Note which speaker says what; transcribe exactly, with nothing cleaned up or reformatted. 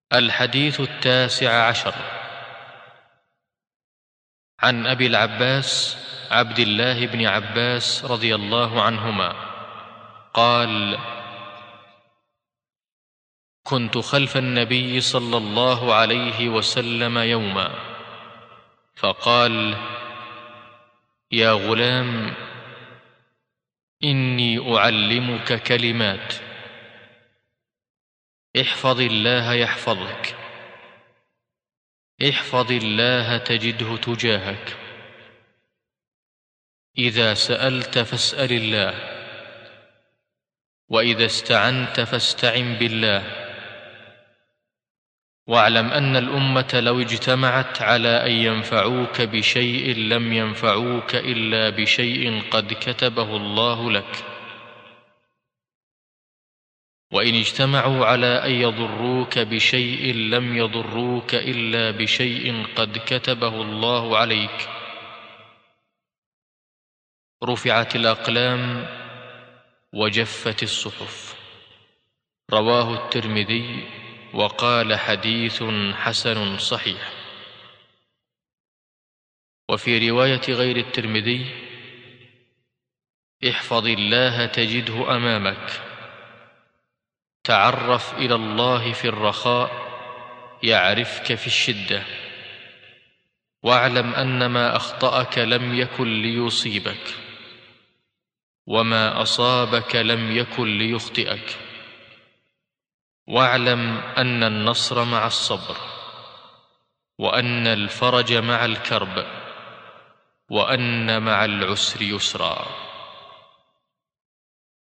Speaker 1: الحديث التاسع عشر. عن أبي العباس عبد الله بن عباس رضي الله عنهما قال: كنت خلف النبي صلى الله عليه وسلم يوما، فقال: يا غلام، إني أعلمك كلمات، احفظ الله يحفظك، احفظ الله تجده تجاهك، إذا سألت فاسأل الله، وإذا استعنت فاستعن بالله، واعلم أن الأمة لو اجتمعت على أن ينفعوك بشيء لم ينفعوك إلا بشيء قد كتبه الله لك، وإن اجتمعوا على أن يضروك بشيء لم يضروك إلا بشيء قد كتبه الله عليك. رفعت الأقلام وجفت الصحف. رواه الترمذي وقال: حديث حسن صحيح. وفي رواية غير الترمذي: احفظ الله تجده أمامك، تعرف إلى الله في الرخاء يعرفك في الشدة، واعلم أن ما أخطأك لم يكن ليصيبك، وما أصابك لم يكن ليخطئك، واعلم أن النصر مع الصبر، وأن الفرج مع الكرب، وأن مع العسر يسرا.